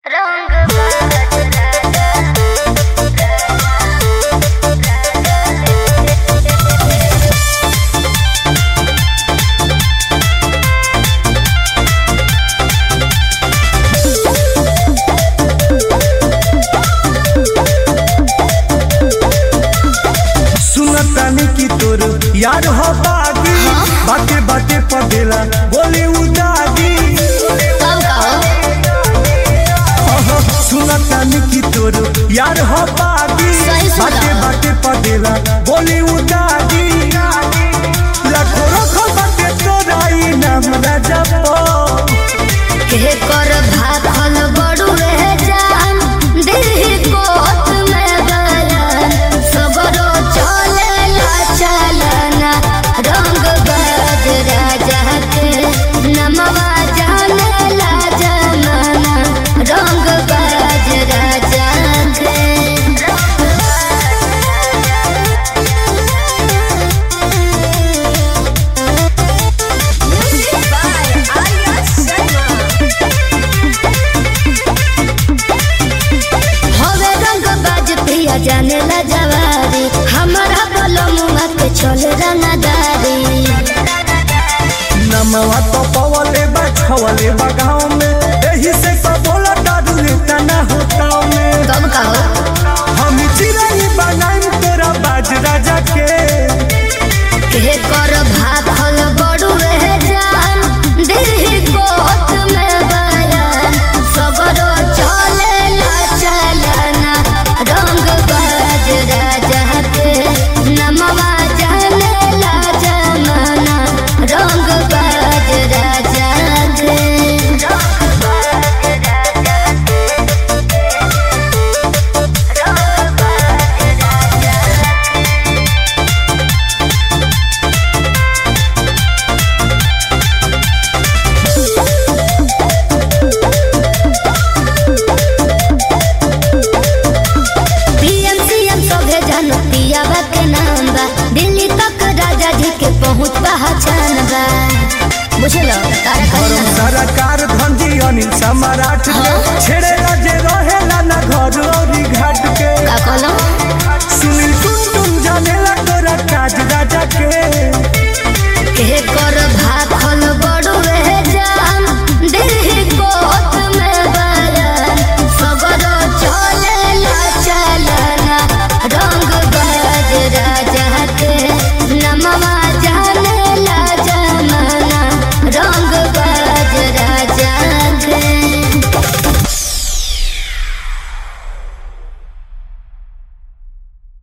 यार हो बागी बाटे बाटे पदेला बोली उदागी सुनता निकी तोर यार हो बागी बाटे बाटे पदेला बोली उदागी लाखों रखो बाटे तोराई नाम राजा पो के कर भाखल बड़ू रह जान दिल कोत में गलन सबरो चले ला चलना रंग बाज राजा के नमवा जाने ला जमाना रंग बाज राजा के जाने ला जवारी हमारा बलमुआ के चल रंगदारी नमवा तो पवले बाछवले बगाव में एही से सब बोला दादू लेता ना होता में कब कहो हम चिराई बनाई तोरा बाज राजा के कर भाखल बड़ू रह जान दिल कोत में बयान सबरो चले ला चलना रंग बाज राजा के नमवा जाने ला जमाना रंग बाज राजा के पियावा के नाम बा दिल्ली तक राजा जी के पहुँच पहचान बा बुझलो सरकार धंधी अनिल सम्राट के छेड़े जे रहेला ना घर और घाट के का कहलो